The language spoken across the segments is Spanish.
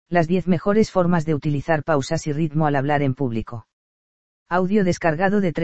Las 10 mejores formas de utilizar pausas y ritmo al hablar en público. Audio descargado de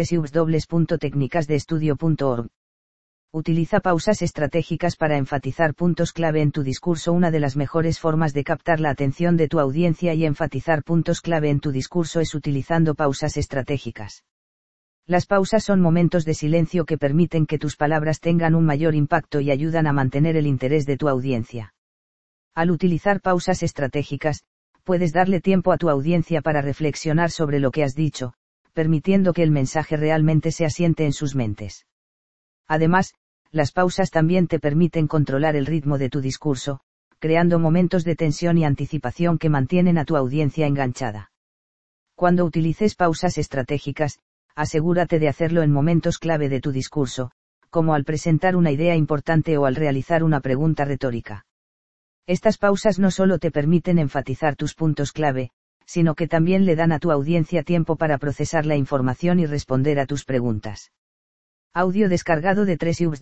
www.tecnicasdeestudio.org. Utiliza pausas estratégicas para enfatizar puntos clave en tu discurso. Una de las mejores formas de captar la atención de tu audiencia y enfatizar puntos clave en tu discurso es utilizando pausas estratégicas. Las pausas son momentos de silencio que permiten que tus palabras tengan un mayor impacto y ayudan a mantener el interés de tu audiencia. Al utilizar pausas estratégicas, puedes darle tiempo a tu audiencia para reflexionar sobre lo que has dicho, permitiendo que el mensaje realmente se asiente en sus mentes. Además, las pausas también te permiten controlar el ritmo de tu discurso, creando momentos de tensión y anticipación que mantienen a tu audiencia enganchada. Cuando utilices pausas estratégicas, asegúrate de hacerlo en momentos clave de tu discurso, como al presentar una idea importante o al realizar una pregunta retórica. Estas pausas no solo te permiten enfatizar tus puntos clave, sino que también le dan a tu audiencia tiempo para procesar la información y responder a tus preguntas. Audio descargado de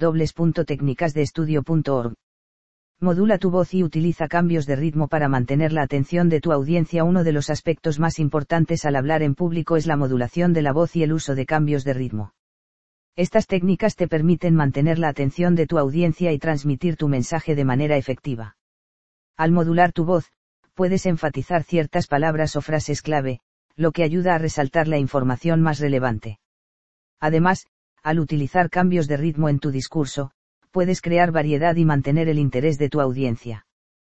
www.tecnicasdeestudio.org. Modula tu voz y utiliza cambios de ritmo para mantener la atención de tu audiencia. Uno de los aspectos más importantes al hablar en público es la modulación de la voz y el uso de cambios de ritmo. Estas técnicas te permiten mantener la atención de tu audiencia y transmitir tu mensaje de manera efectiva. Al modular tu voz, puedes enfatizar ciertas palabras o frases clave, lo que ayuda a resaltar la información más relevante. Además, al utilizar cambios de ritmo en tu discurso, puedes crear variedad y mantener el interés de tu audiencia.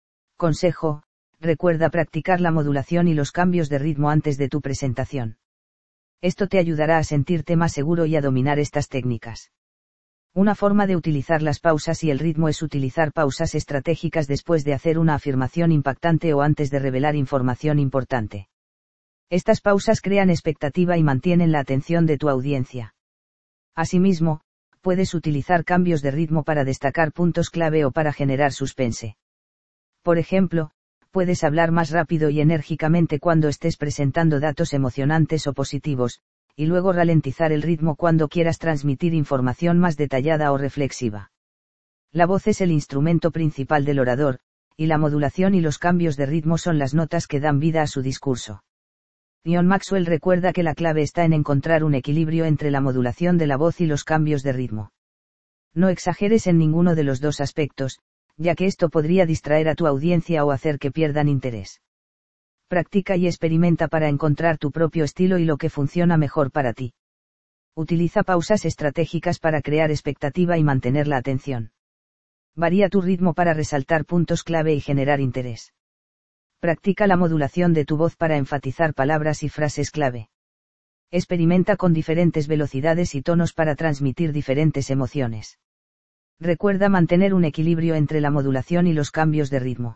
Consejo: recuerda practicar la modulación y los cambios de ritmo antes de tu presentación. Esto te ayudará a sentirte más seguro y a dominar estas técnicas. Una forma de utilizar las pausas y el ritmo es utilizar pausas estratégicas después de hacer una afirmación impactante o antes de revelar información importante. Estas pausas crean expectativa y mantienen la atención de tu audiencia. Asimismo, puedes utilizar cambios de ritmo para destacar puntos clave o para generar suspense. Por ejemplo, puedes hablar más rápido y enérgicamente cuando estés presentando datos emocionantes o positivos, y luego ralentizar el ritmo cuando quieras transmitir información más detallada o reflexiva. La voz es el instrumento principal del orador, y la modulación y los cambios de ritmo son las notas que dan vida a su discurso. John Maxwell recuerda que la clave está en encontrar un equilibrio entre la modulación de la voz y los cambios de ritmo. No exageres en ninguno de los dos aspectos, ya que esto podría distraer a tu audiencia o hacer que pierdan interés. Practica y experimenta para encontrar tu propio estilo y lo que funciona mejor para ti. Utiliza pausas estratégicas para crear expectativa y mantener la atención. Varía tu ritmo para resaltar puntos clave y generar interés. Practica la modulación de tu voz para enfatizar palabras y frases clave. Experimenta con diferentes velocidades y tonos para transmitir diferentes emociones. Recuerda mantener un equilibrio entre la modulación y los cambios de ritmo.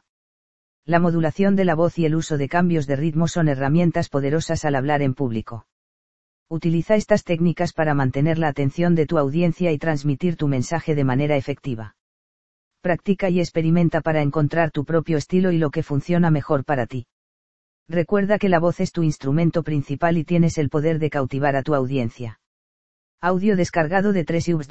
La modulación de la voz y el uso de cambios de ritmo son herramientas poderosas al hablar en público. Utiliza estas técnicas para mantener la atención de tu audiencia y transmitir tu mensaje de manera efectiva. Practica y experimenta para encontrar tu propio estilo y lo que funciona mejor para ti. Recuerda que la voz es tu instrumento principal y tienes el poder de cautivar a tu audiencia. Audio descargado de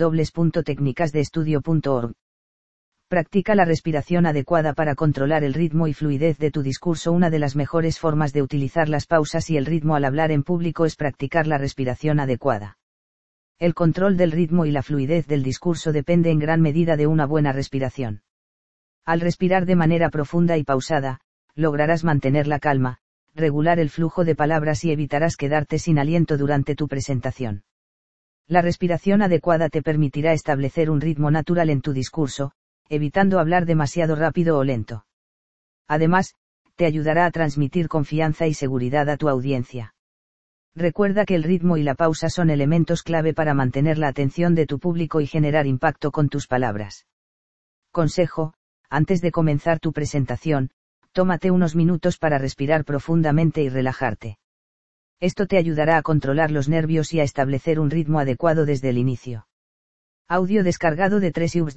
www.tecnicasdeestudio.org. Practica la respiración adecuada para controlar el ritmo y fluidez de tu discurso. Una de las mejores formas de utilizar las pausas y el ritmo al hablar en público es practicar la respiración adecuada. El control del ritmo y la fluidez del discurso depende en gran medida de una buena respiración. Al respirar de manera profunda y pausada, lograrás mantener la calma, regular el flujo de palabras y evitarás quedarte sin aliento durante tu presentación. La respiración adecuada te permitirá establecer un ritmo natural en tu discurso, evitando hablar demasiado rápido o lento. Además, te ayudará a transmitir confianza y seguridad a tu audiencia. Recuerda que el ritmo y la pausa son elementos clave para mantener la atención de tu público y generar impacto con tus palabras. Consejo: antes de comenzar tu presentación, tómate unos minutos para respirar profundamente y relajarte. Esto te ayudará a controlar los nervios y a establecer un ritmo adecuado desde el inicio. Audio descargado de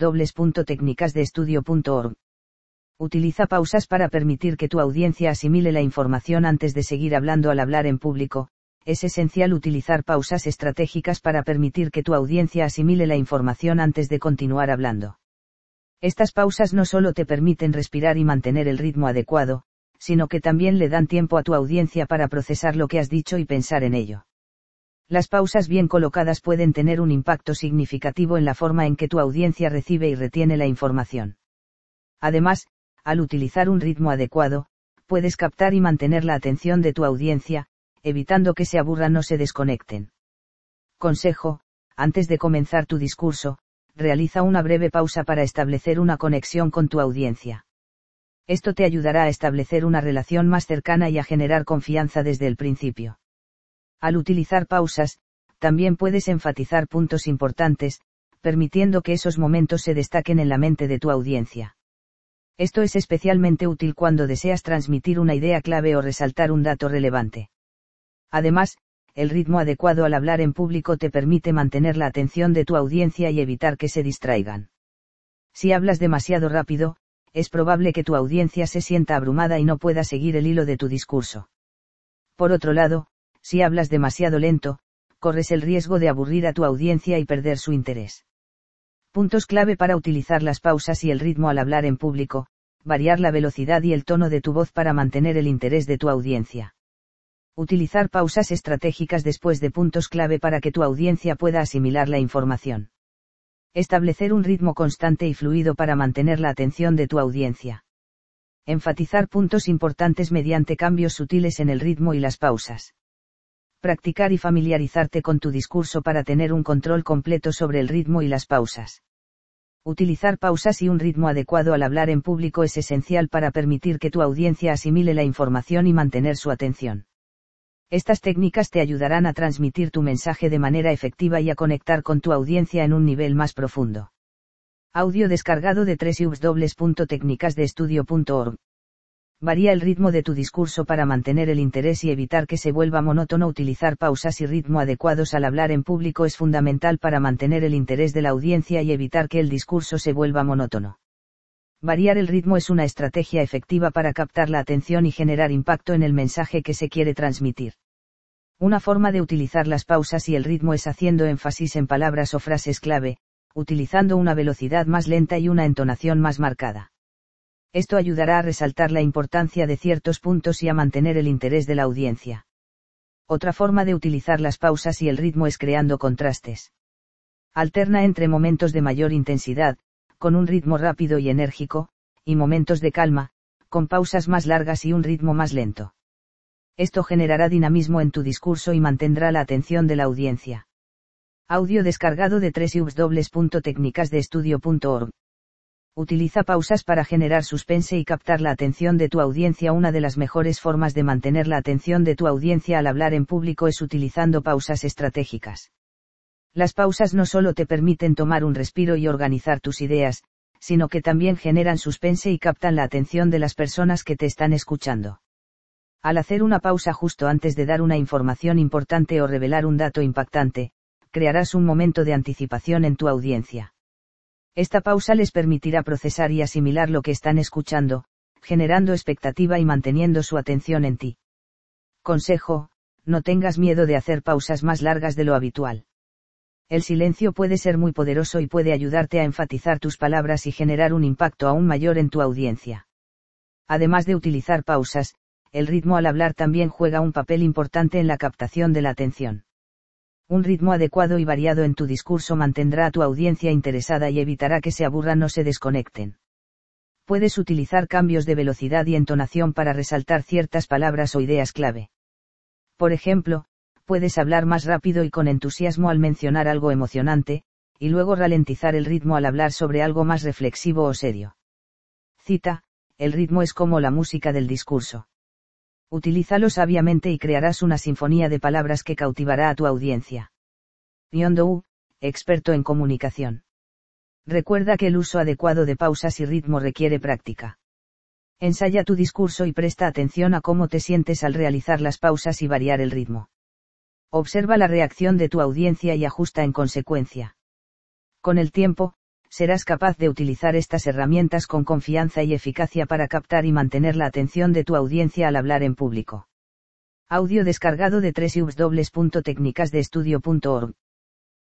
www.tecnicasdeestudio.org. Utiliza pausas para permitir que tu audiencia asimile la información antes de seguir hablando. Al hablar en público, es esencial utilizar pausas estratégicas para permitir que tu audiencia asimile la información antes de continuar hablando. Estas pausas no solo te permiten respirar y mantener el ritmo adecuado, sino que también le dan tiempo a tu audiencia para procesar lo que has dicho y pensar en ello. Las pausas bien colocadas pueden tener un impacto significativo en la forma en que tu audiencia recibe y retiene la información. Además, al utilizar un ritmo adecuado, puedes captar y mantener la atención de tu audiencia, evitando que se aburran o se desconecten. Consejo: antes de comenzar tu discurso, realiza una breve pausa para establecer una conexión con tu audiencia. Esto te ayudará a establecer una relación más cercana y a generar confianza desde el principio. Al utilizar pausas, también puedes enfatizar puntos importantes, permitiendo que esos momentos se destaquen en la mente de tu audiencia. Esto es especialmente útil cuando deseas transmitir una idea clave o resaltar un dato relevante. Además, el ritmo adecuado al hablar en público te permite mantener la atención de tu audiencia y evitar que se distraigan. Si hablas demasiado rápido, es probable que tu audiencia se sienta abrumada y no pueda seguir el hilo de tu discurso. Por otro lado, si hablas demasiado lento, corres el riesgo de aburrir a tu audiencia y perder su interés. Puntos clave para utilizar las pausas y el ritmo al hablar en público: variar la velocidad y el tono de tu voz para mantener el interés de tu audiencia. Utilizar pausas estratégicas después de puntos clave para que tu audiencia pueda asimilar la información. Establecer un ritmo constante y fluido para mantener la atención de tu audiencia. Enfatizar puntos importantes mediante cambios sutiles en el ritmo y las pausas. Practicar y familiarizarte con tu discurso para tener un control completo sobre el ritmo y las pausas. Utilizar pausas y un ritmo adecuado al hablar en público es esencial para permitir que tu audiencia asimile la información y mantener su atención. Estas técnicas te ayudarán a transmitir tu mensaje de manera efectiva y a conectar con tu audiencia en un nivel más profundo. Audio descargado de www.tecnicasdeestudio.org. Varía el ritmo de tu discurso para mantener el interés y evitar que se vuelva monótono. Utilizar pausas y ritmo adecuados al hablar en público es fundamental para mantener el interés de la audiencia y evitar que el discurso se vuelva monótono. Variar el ritmo es una estrategia efectiva para captar la atención y generar impacto en el mensaje que se quiere transmitir. Una forma de utilizar las pausas y el ritmo es haciendo énfasis en palabras o frases clave, utilizando una velocidad más lenta y una entonación más marcada. Esto ayudará a resaltar la importancia de ciertos puntos y a mantener el interés de la audiencia. Otra forma de utilizar las pausas y el ritmo es creando contrastes. Alterna entre momentos de mayor intensidad, con un ritmo rápido y enérgico, y momentos de calma, con pausas más largas y un ritmo más lento. Esto generará dinamismo en tu discurso y mantendrá la atención de la audiencia. Audio descargado de www.tecnicasdeestudio.org. Utiliza pausas para generar suspense y captar la atención de tu audiencia. Una de las mejores formas de mantener la atención de tu audiencia al hablar en público es utilizando pausas estratégicas. Las pausas no solo te permiten tomar un respiro y organizar tus ideas, sino que también generan suspense y captan la atención de las personas que te están escuchando. Al hacer una pausa justo antes de dar una información importante o revelar un dato impactante, crearás un momento de anticipación en tu audiencia. Esta pausa les permitirá procesar y asimilar lo que están escuchando, generando expectativa y manteniendo su atención en ti. Consejo: no tengas miedo de hacer pausas más largas de lo habitual. El silencio puede ser muy poderoso y puede ayudarte a enfatizar tus palabras y generar un impacto aún mayor en tu audiencia. Además de utilizar pausas, el ritmo al hablar también juega un papel importante en la captación de la atención. Un ritmo adecuado y variado en tu discurso mantendrá a tu audiencia interesada y evitará que se aburran o se desconecten. Puedes utilizar cambios de velocidad y entonación para resaltar ciertas palabras o ideas clave. Por ejemplo, puedes hablar más rápido y con entusiasmo al mencionar algo emocionante, y luego ralentizar el ritmo al hablar sobre algo más reflexivo o serio. Cita: el ritmo es como la música del discurso. Utilízalo sabiamente y crearás una sinfonía de palabras que cautivará a tu audiencia. John Doe, experto en comunicación. Recuerda que el uso adecuado de pausas y ritmo requiere práctica. Ensaya tu discurso y presta atención a cómo te sientes al realizar las pausas y variar el ritmo. Observa la reacción de tu audiencia y ajusta en consecuencia. Con el tiempo, serás capaz de utilizar estas herramientas con confianza y eficacia para captar y mantener la atención de tu audiencia al hablar en público. Audio descargado de www.tecnicasdeestudio.org.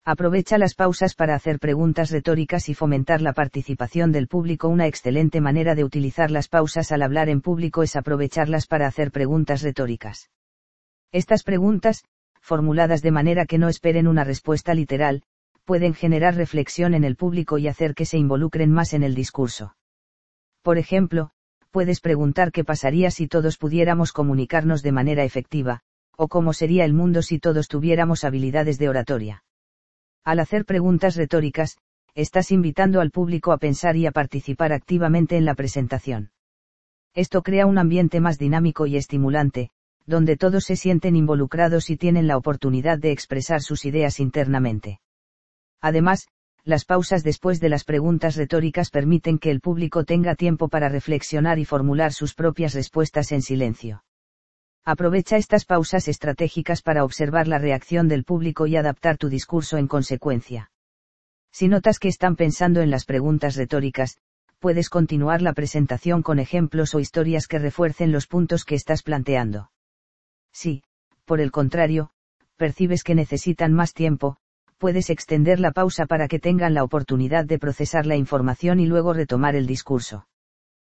Aprovecha las pausas para hacer preguntas retóricas y fomentar la participación del público. Una excelente manera de utilizar las pausas al hablar en público es aprovecharlas para hacer preguntas retóricas. Estas preguntas, formuladas de manera que no esperen una respuesta literal, pueden generar reflexión en el público y hacer que se involucren más en el discurso. Por ejemplo, puedes preguntar qué pasaría si todos pudiéramos comunicarnos de manera efectiva, o cómo sería el mundo si todos tuviéramos habilidades de oratoria. Al hacer preguntas retóricas, estás invitando al público a pensar y a participar activamente en la presentación. Esto crea un ambiente más dinámico y estimulante, donde todos se sienten involucrados y tienen la oportunidad de expresar sus ideas internamente. Además, las pausas después de las preguntas retóricas permiten que el público tenga tiempo para reflexionar y formular sus propias respuestas en silencio. Aprovecha estas pausas estratégicas para observar la reacción del público y adaptar tu discurso en consecuencia. Si notas que están pensando en las preguntas retóricas, puedes continuar la presentación con ejemplos o historias que refuercen los puntos que estás planteando. Si, por el contrario, percibes que necesitan más tiempo, puedes extender la pausa para que tengan la oportunidad de procesar la información y luego retomar el discurso.